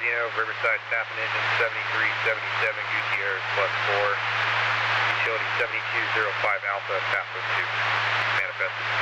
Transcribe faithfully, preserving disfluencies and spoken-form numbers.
Zeno, Riverside Staffing Engine seventy-three seventy-seven, Gutierrez plus four, utility seventy-two oh five Alpha, Pathway two, manifested.